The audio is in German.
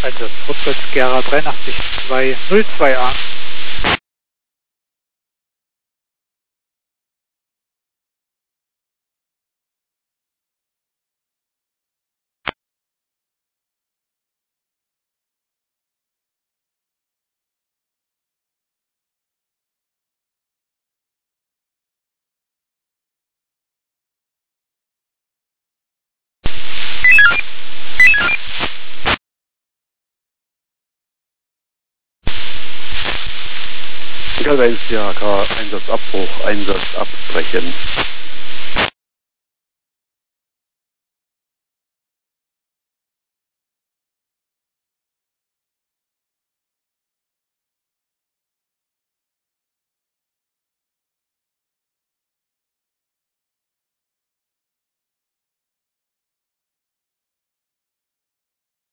Einsatz Fritz Gera 83202A. Egal, 1 DHK, Einsatzabbruch, Einsatz abbrechen.